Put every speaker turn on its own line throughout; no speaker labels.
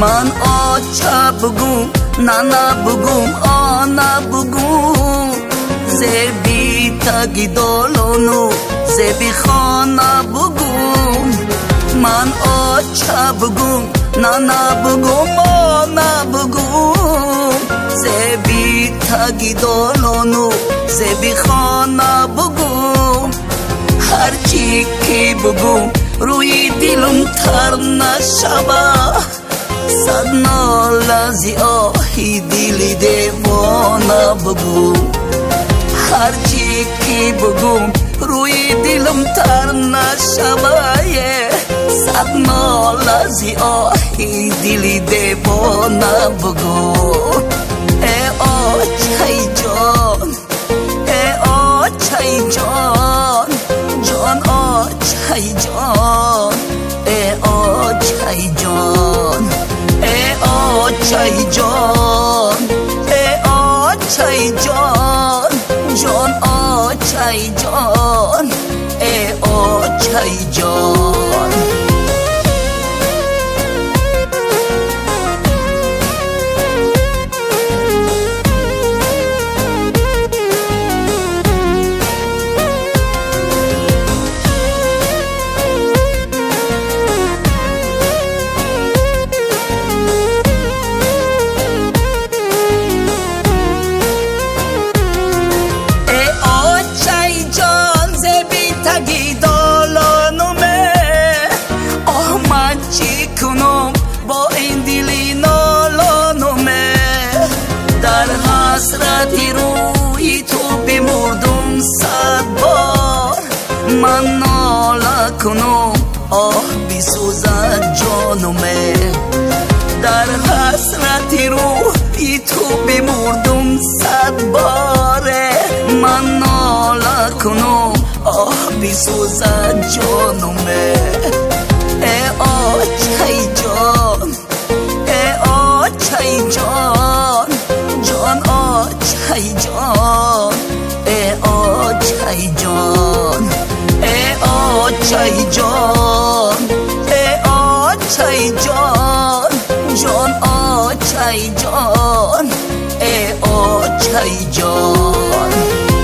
من آچه بگم نه بگم آنه بگم زبی تگی دالونو زبی خانه بگم من آچه بگم نه بگم آنه بگم زبی تگی دالونو زبی خانه بگم هرچی که بگم روی دلم تر نشوه صد ناله زی آهی دل دیوانه بگو هرچی که بگم روی دلم تر نشوه صد ناله زی آهی دل دیوانه بگو ای آچه جان ای آچه جان جان آچه جان ای آچه جان ای آچه جان ای آچه جان جان آچه جان ای آچه جان با این دلی نالانومه در حسرتی روی تو بمردم صد بار من ناله کنم آه بسوزد جانومه در حسرتی روی تو بمردم صد بار من ناله کنم آه بسوزد جانومه ای آچه جان ای آچه جان جان آچه جان ای آچه جان ای آچه جان ای آچه جان جان آچه جان ای آچه جان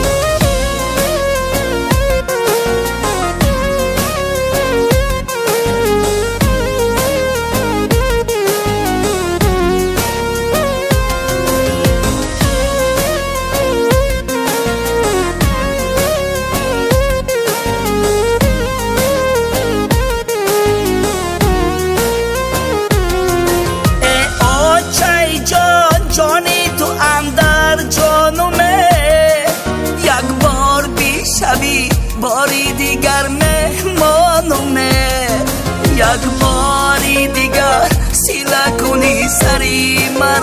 باری دیگر مهمانمه یک باری دیگر سیله کنی سری من